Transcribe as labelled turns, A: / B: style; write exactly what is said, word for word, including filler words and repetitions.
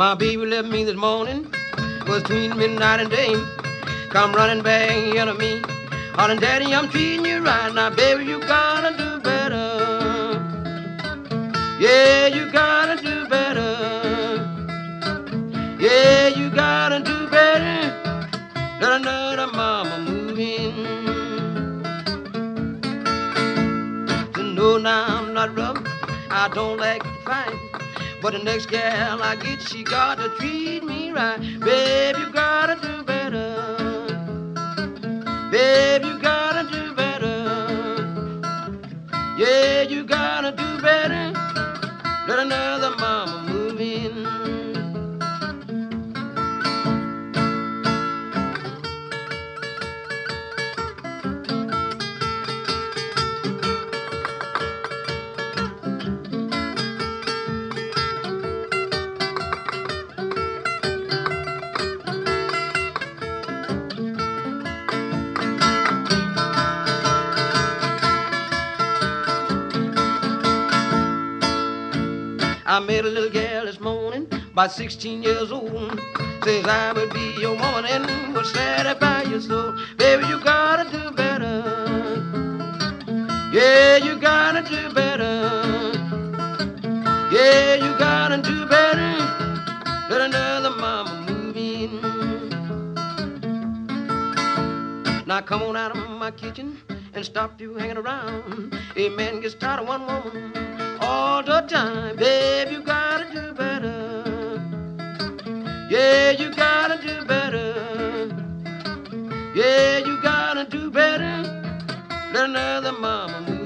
A: My baby left me this morning, was between midnight and day. Come running back here to me, hollering, Daddy, I'm treating you right. Now, baby, you gotta do better. Yeah, you gotta do better. Yeah, you gotta do better. Let another mama move in. So no, now I'm not rough, I don't like to fight. But the next gal I get, she got to treat me right. Babe, you gotta do better. Babe, you gotta do better. Yeah, you gotta do better. Let another mama move in. I met a little gal this morning, about sixteen years old. Says I would be your woman and would satisfy your soul. Baby, you gotta do better. Yeah, you gotta do better. Yeah, you gotta do better. Let another mama move in. Now come on out of my kitchen and stop you hanging around. A man gets tired of one woman all the time. Babe, you gotta do better. Yeah, you gotta do better. Yeah, you gotta do better. Let another mama move.